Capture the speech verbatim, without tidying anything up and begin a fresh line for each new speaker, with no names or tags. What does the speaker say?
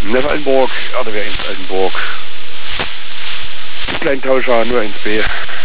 Neuf Altenburg, R D W eins Altenburg. Die kleinen Tauscher nur ins B.